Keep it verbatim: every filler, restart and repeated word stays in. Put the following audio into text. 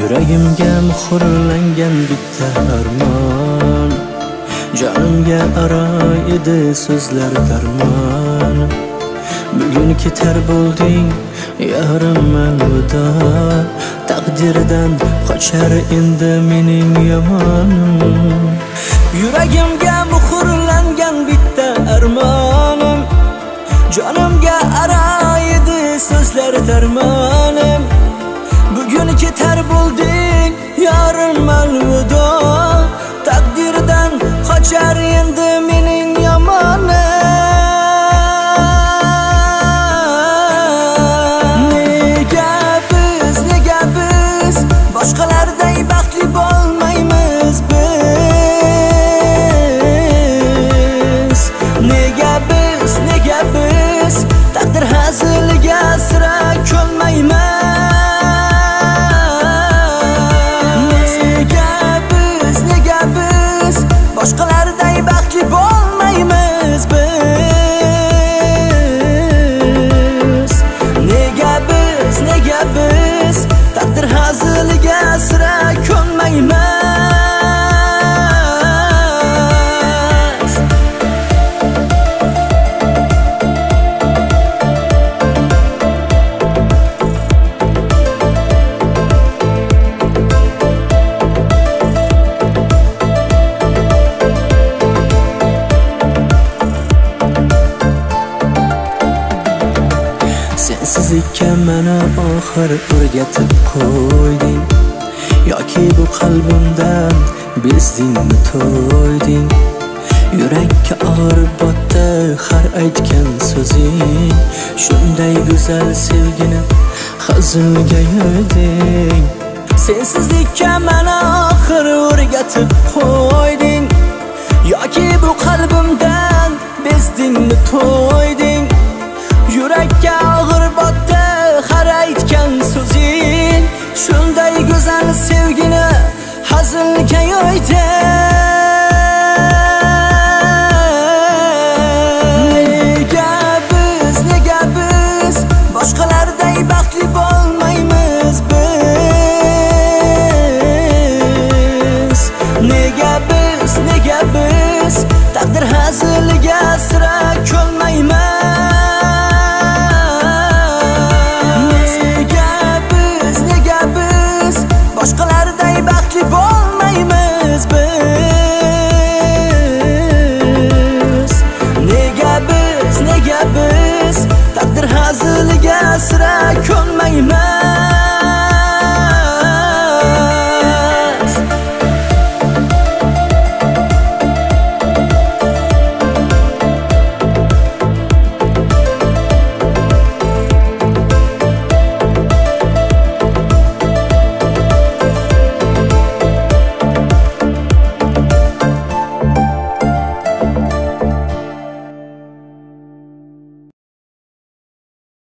Yuragimga muhrlangan bitta armon, jonimga aro edi so'zlar darmon. Bugun ketar bo'lding yarim alvido, taqdirdan qochar endi mening yomonim. Yuragimga muhrlangan bitta armonim, jonimga aro edi so'zlar darmonim. Bugun ketar bo'lding yarim alvido, taqdirdan qochar endi mening yomonim. Nega biz, nega biz boshqalarday baxtli bo'lmaymiz biz? Nega biz, nega biz taqdir haziliga sira ko'nmaymiz? Boshqalarday baxtli bo'lmaymiz biz. Nega biz, nega biz taqdir haziliga sira ko'nmaymiz? Sensizlikka mana oxir o'rgatib qo'yding, yoki bu qalbimdan bezdingmi to'yding? Yurakka og'ir botdi har aytgan so'zing, shunday go'zal sevgini hazilga yo'yding. Sensizlikka mana oxir o'rgatib qo'yding, yoki bu qalbimdan bezdingmi to'yding? Yurakka og'ir botdi har aytgan so'zing, shunday go'zal sevgini hazilga yo'yding. Nega biz, nega biz